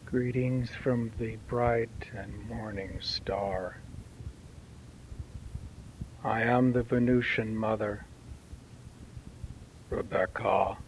Greetings from the bright and morning star. I am the Venusian mother, Rebecca,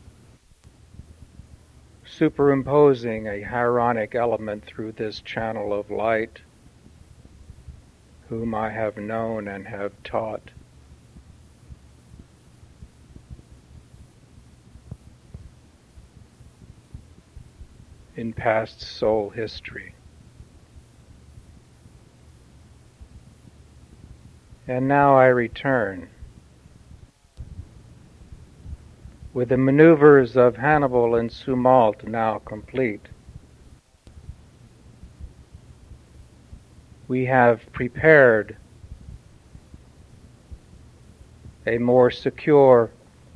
superimposing a Hieronic element through this channel of light, whom I have known and have taught. In past soul history. And now I return. With the maneuvers of Hannibal and Sumalt now complete, we have prepared a more secure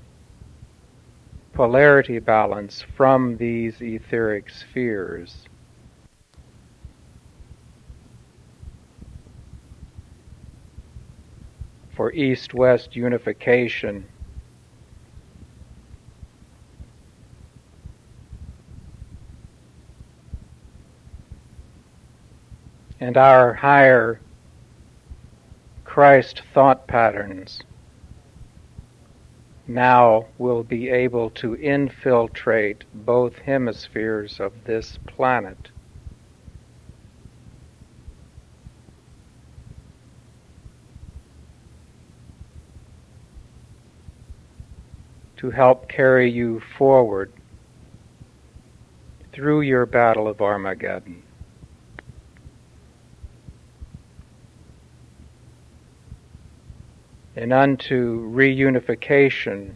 polarity balance from these etheric spheres. For East-West unification, and our higher Christ thought patterns now will be able to infiltrate both hemispheres of this planet. To help carry you forward through your battle of Armageddon. And unto reunification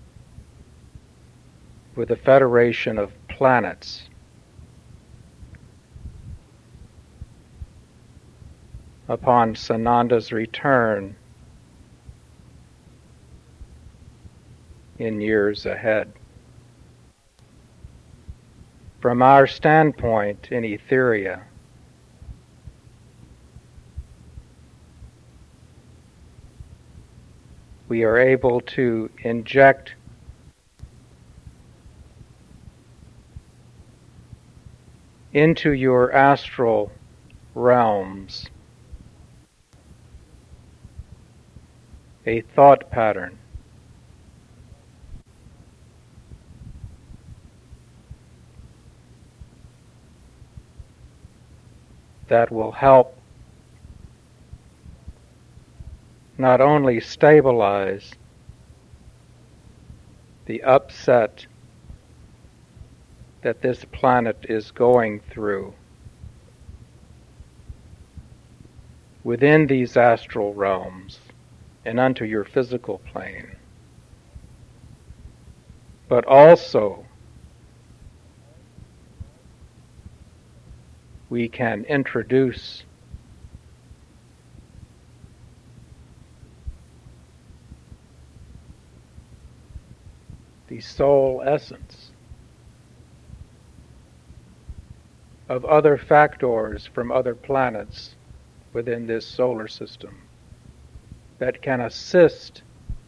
with a federation of planets upon Sananda's return in years ahead. From our standpoint in Etheria, we are able to inject into your astral realms a thought pattern that will help not only stabilize the upset that this planet is going through within these astral realms and unto your physical plane, but also we can introduce the soul essence of other factors from other planets within this solar system that can assist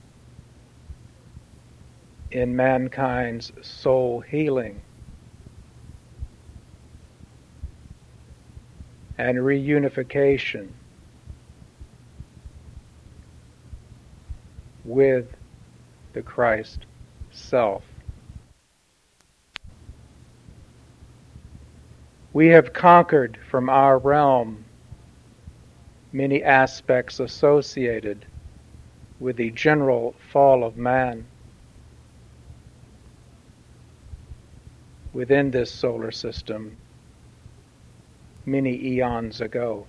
in mankind's soul healing and reunification with the Christ self. We have conquered from our realm many aspects associated with the general fall of man within this solar system many eons ago.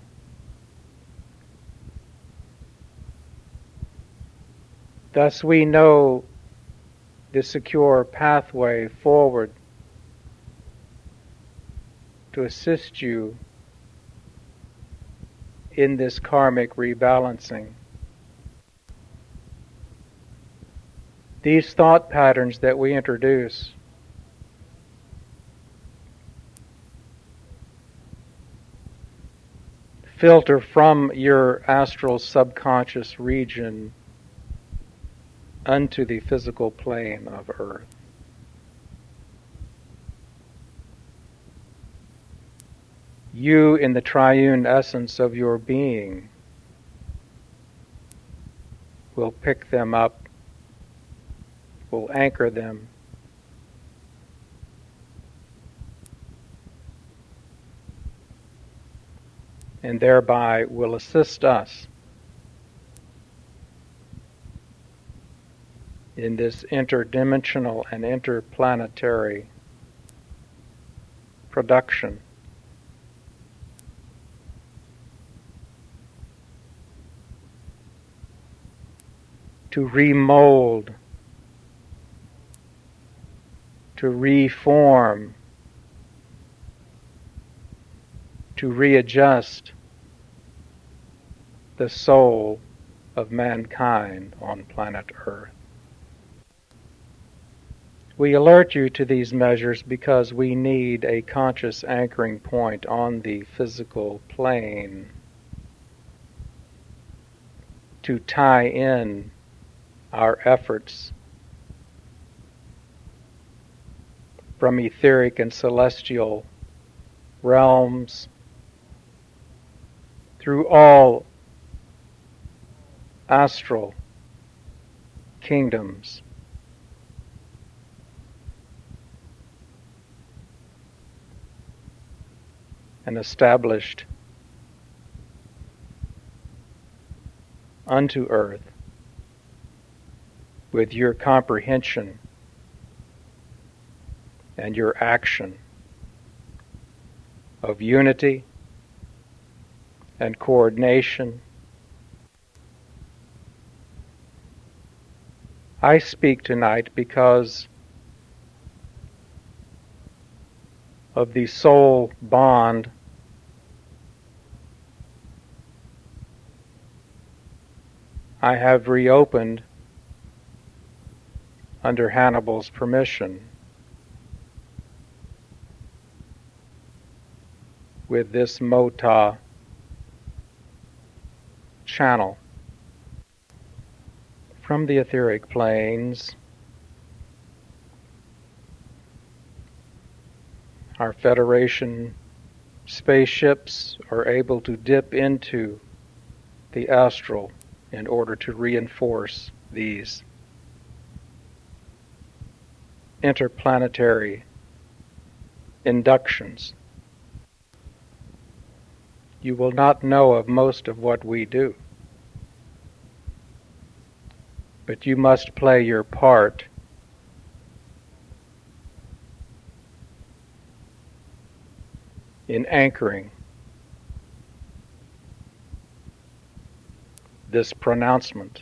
Thus we know the secure pathway forward to assist you in this karmic rebalancing. These thought patterns that we introduce filter from your astral subconscious region unto the physical plane of earth. you in the triune essence of your being will pick them up, will anchor them, and thereby will assist us in this interdimensional and interplanetary production. To remold, to reform, to readjust the soul of mankind on planet Earth. We alert you to these measures because we need a conscious anchoring point on the physical plane to tie in our efforts from etheric and celestial realms through all astral kingdoms and established unto earth with your comprehension and your action of unity and coordination. I speak tonight because of the soul bond I have reopened under Hannibal's permission with this Mota channel from the etheric planes. Our Federation spaceships are able to dip into the astral in order to reinforce these interplanetary inductions. You will not know of most of what we do, but you must play your part in anchoring this pronouncement.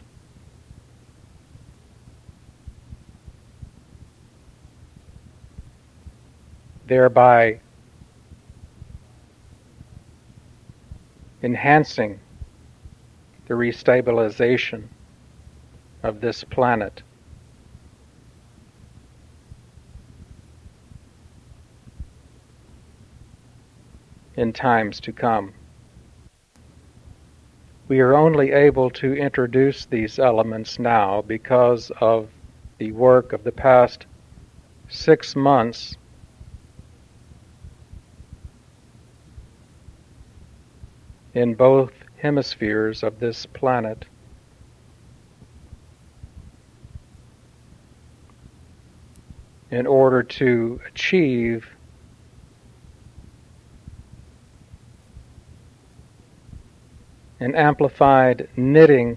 Thereby enhancing the restabilization of this planet in times to come. We are only able to introduce these elements now because of the work of the past 6 months in both hemispheres of this planet. In order to achieve an amplified knitting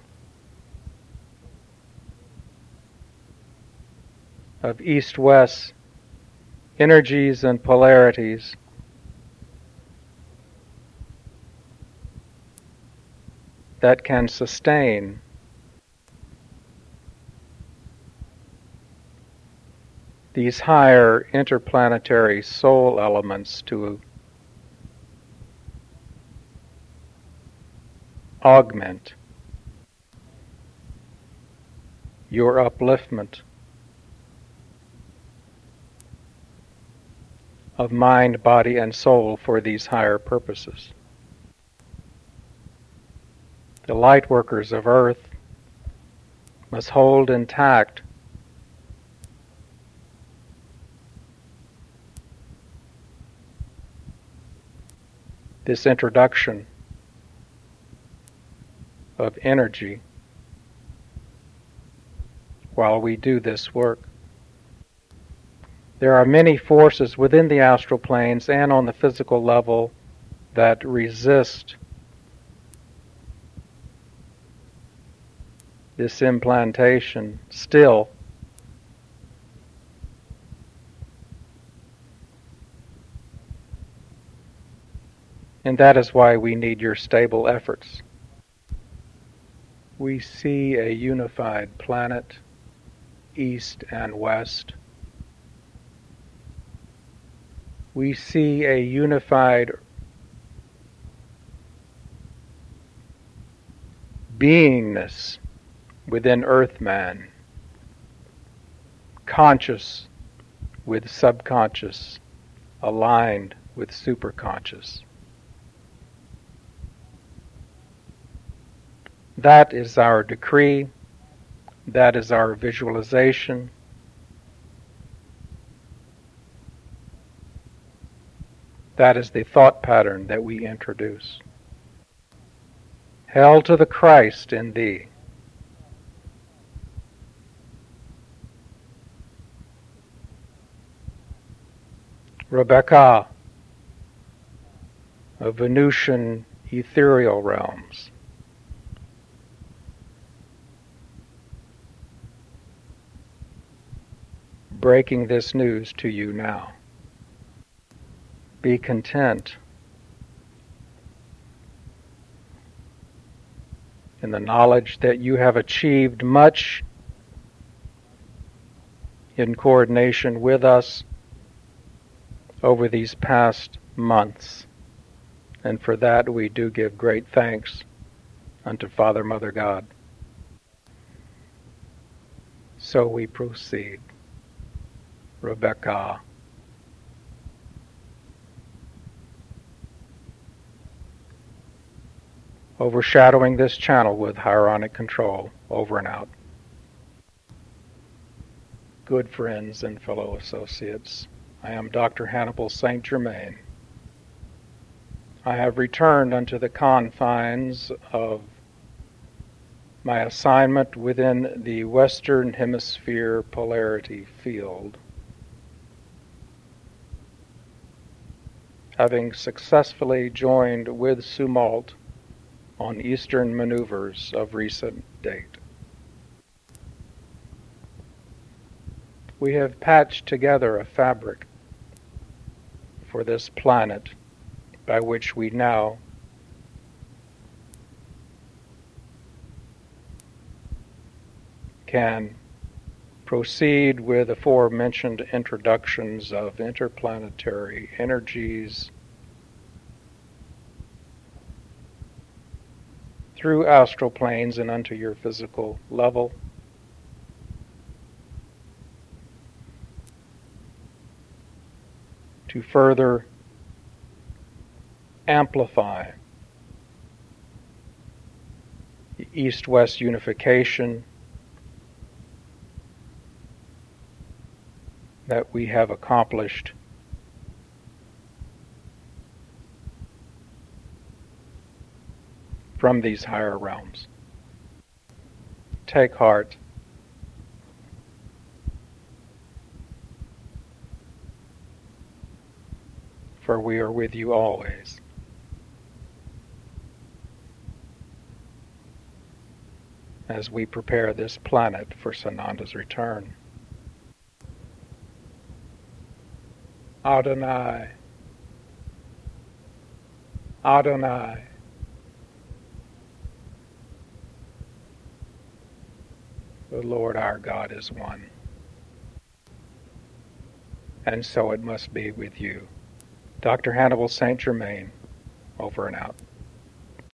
of east-west energies and polarities that can sustain these higher interplanetary soul elements to augment your upliftment of mind, body, and soul for these higher purposes. The light workers of Earth must hold intact this introduction of energy while we do this work. There are many forces within the astral planes and on the physical level that resist this implantation still. And that is why we need your stable efforts. We see a unified planet, east and west. We see a unified beingness within Earthman, conscious with subconscious, aligned with superconscious. That is our decree. That is our visualization. That is the thought pattern that we introduce. Hail to the Christ in thee. Rebecca of Venusian ethereal realms. Breaking this news to you now. Be content in the knowledge that you have achieved much in coordination with us over these past months. And for that we do give great thanks unto Father, Mother, God. So we proceed. Rebecca. Overshadowing this channel with Hieronic control. Over and out. Good friends and fellow associates, I am Dr. Hannibal St. Germain. I have returned unto the confines of my assignment within the Western Hemisphere polarity field, having successfully joined with Sumalt on Eastern maneuvers of recent date. We have patched together a fabric for this planet by which we now can proceed with aforementioned introductions of interplanetary energies through astral planes and unto your physical level. To further amplify the East-West unification that we have accomplished from these higher realms. Take heart. For we are with you always. As we prepare this planet for Sananda's return. Adonai, Adonai. The Lord our God is one. And so it must be with you. Dr. Hannibal St. Germain, over and out.